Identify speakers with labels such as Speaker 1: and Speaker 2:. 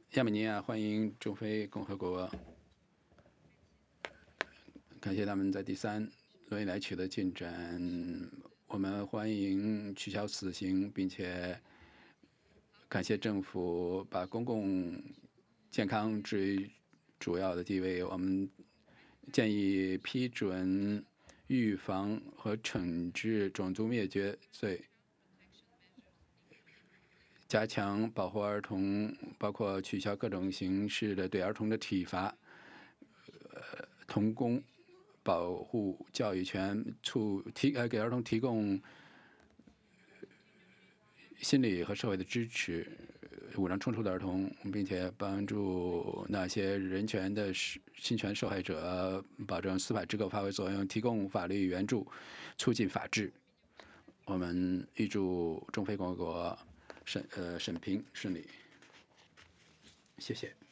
Speaker 1: 亚美尼亚欢迎中非共和国，感谢他们在第3轮以来取得进展。我们欢迎取消死刑，并且感谢政府把公共健康置于主要的地位。我们建议批准预防和惩治种族灭绝罪，加强保护儿童，包括取消各种形式的对儿童的体罚，童工保护教育权，给儿童提供心理和社会的支持，武装冲突的儿童，并且帮助那些人权的侵权受害者，保证司法机构发挥作用，提供法律援助，促进法治。我们预祝中非共和国审评顺利，谢谢。